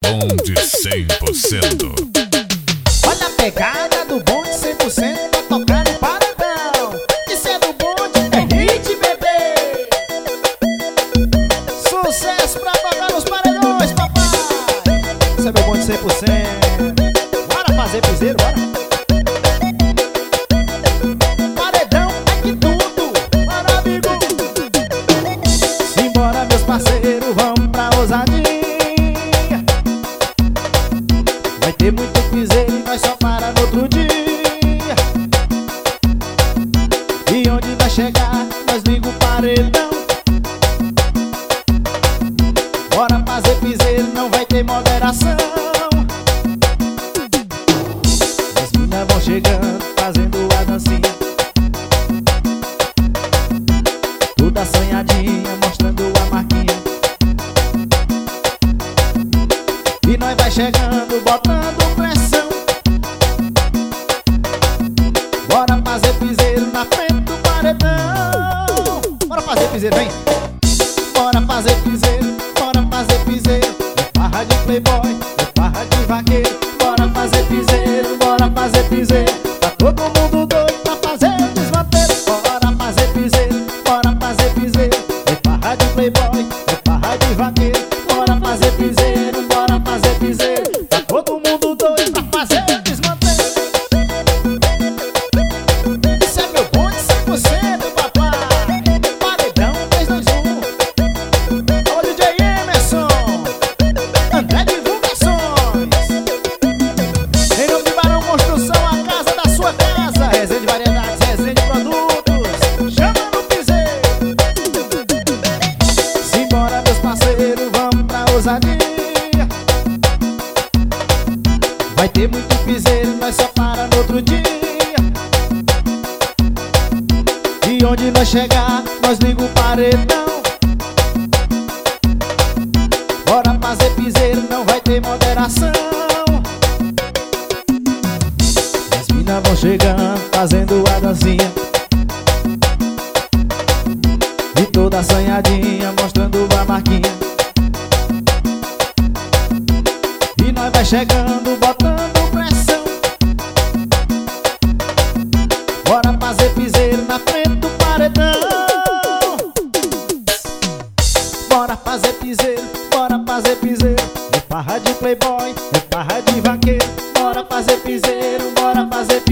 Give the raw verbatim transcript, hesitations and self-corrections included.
Bonde cem por cento. Olha a pegada do bonde cem por cento pra tocar no paredão. Isso é do bonde, é hit, bebê. Sucesso pra tocar nos paredões, papai. Isso é meu bonde cem por cento. Bora fazer piseiro, bora. Paredão é que tudo, bora, amigo. Simbora, meus parceiros, vamos pra ousadia. Vai ter muito piseiro e nós só para no outro dia. E onde vai chegar, nós liga o paredão. Bora fazer piseiro, não vai ter moderação. As minas vão chegando, fazendo a dancinha, toda assanhadinha, mostrando a marquinha. E nós vai chegando, botando pressão. Bora fazer piseiro na frente do paredão. Bora fazer piseiro, vem. Bora fazer piseiro, bora fazer piseiro. É farra de playboy, é farra de vaqueiro. Bora fazer piseiro, bora fazer piseiro. Tá todo mundo doido pra fazer desmanteiro. Bora fazer piseiro, bora fazer piseiro. É farra de playboy, é farra de vaqueiro. Bora fazer piseiro, bora fazer piseiro. Tá todo mundo doido pra fazer desmanteiro. Isso é meu bonde cem por cento, papai. Paredão três, dois, um. Alô, D J Emerson, André Divulgações. Em nome de Barão Construção, a casa da sua casa. Resenha de variedades, resenha de produtos. Chama no piseiro. Simbora, meus parceiros, vamos pra ousadia. Vai ter muito piseiro, nós só para no outro dia. E onde nós chegar, nós liga o paredão. Bora fazer piseiro, não vai ter moderação. As minas vão chegando, fazendo a dancinha, e toda assanhadinha, mostrando a marquinha. E nós vai chegando, botando pressão. Bora fazer piseiro na frente do paredão. Bora fazer piseiro, bora fazer piseiro. É farra de playboy, é farra de vaqueiro. Bora fazer piseiro, bora fazer